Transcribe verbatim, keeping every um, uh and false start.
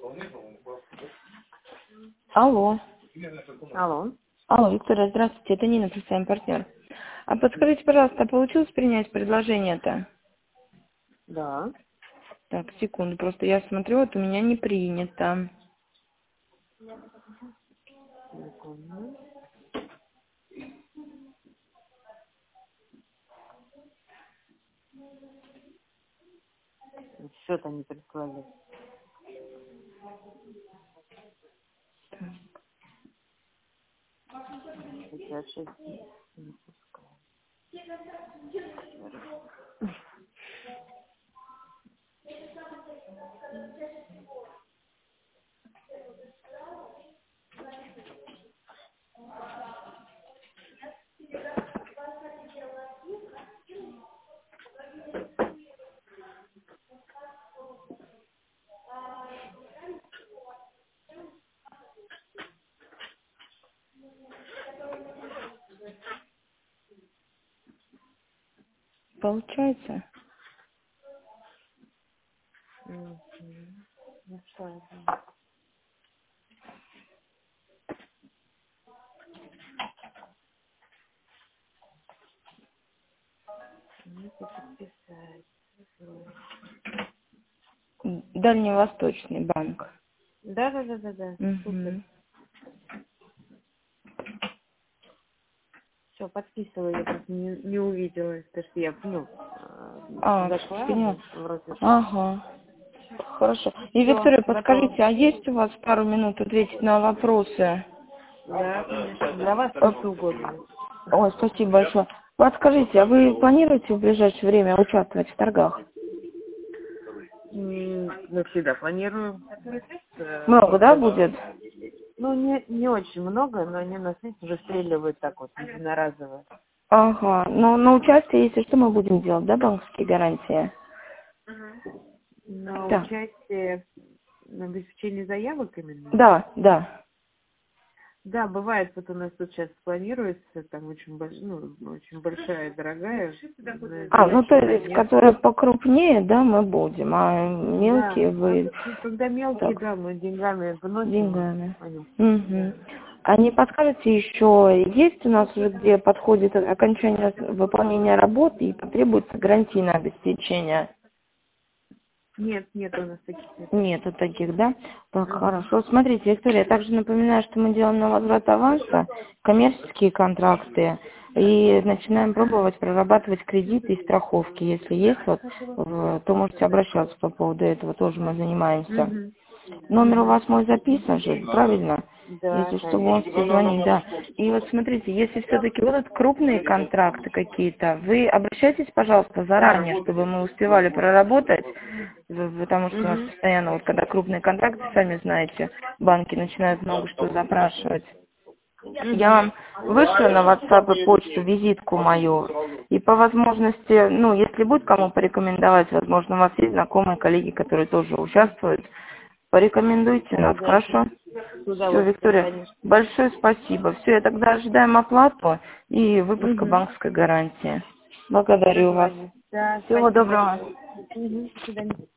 Алло. Алло. Алло, Виктория, здравствуйте, это Нина, представим партнер. А подскажите, пожалуйста, а получилось принять предложение-то? Да. Так, секунду, просто я смотрю, вот у меня не принято. Секунду. Что-то не прислали. Сейчас, сейчас. Не пускаю. Получается? Мгм. Ну что это? Ну, это подписать. Дальневосточный банк. Да, да, да, да, да. Супер. Угу. Все, подписываю, я просто не, не увидела, потому что я, ну, А, зашла, поняла. вроде. Ага. Хорошо. И, Все, Виктория, готово. подскажите, а есть у вас пару минут ответить на вопросы? Да, конечно. Для вас Э, все что угодно. Ой, спасибо большое. Подскажите, а вы планируете в ближайшее время участвовать в торгах? М, Мы всегда планируем. Э, Много, да, Просто, будет? ну, не, не очень много, но они нас, видите, уже стреливают так вот, единоразово. Ага. Но на участие, если что, мы будем делать, да, банковские гарантии? На Да. участие, на обеспечение заявок именно? Да, да. Да, бывает, вот у нас тут сейчас планируется, там очень, больш... ну, очень большая, дорогая, но А, ну то ящик есть, нет. которые покрупнее, да, мы будем, а Да, мелкие а вы ну, когда мелкие, так, да, мы деньгами выносим, деньгами. они, Угу. да. А не подскажете еще, есть у нас уже, где подходит окончание выполнения работы и потребуется гарантийное обеспечение? Нет, нет, у нас таких нет. Нету таких, да? Так, Мгм. хорошо. Смотрите, Виктория, я также напоминаю, что мы делаем на возврат аванса, коммерческие контракты, и начинаем пробовать прорабатывать кредиты и страховки. Если есть, вот, в- то можете обращаться по поводу этого, тоже мы занимаемся. Мгм. Номер у Мгм. вас мой записан же, правильно? Да, Если что, вы конечно. можете звонить, да. И вот смотрите, если все-таки будут крупные контракты какие-то, вы обращайтесь, пожалуйста, заранее, чтобы мы успевали проработать, в- потому что у нас Мгм. постоянно, вот когда крупные контракты, сами знаете, банки начинают много что запрашивать. Я Мгм. вам вышлю на WhatsApp и почту визитку мою. И по возможности, ну, если будет кому порекомендовать, возможно, у вас есть знакомые коллеги, которые тоже участвуют, порекомендуйте нас, Обязательно. хорошо? С Все, удовольствием, Виктория, конечно. большое спасибо. Все, я тогда ожидаем оплату и выпуска Угу. банковской гарантии. Благодарю вас. Договорились. Да, Всего спасибо доброго. большое. Угу. До свидания.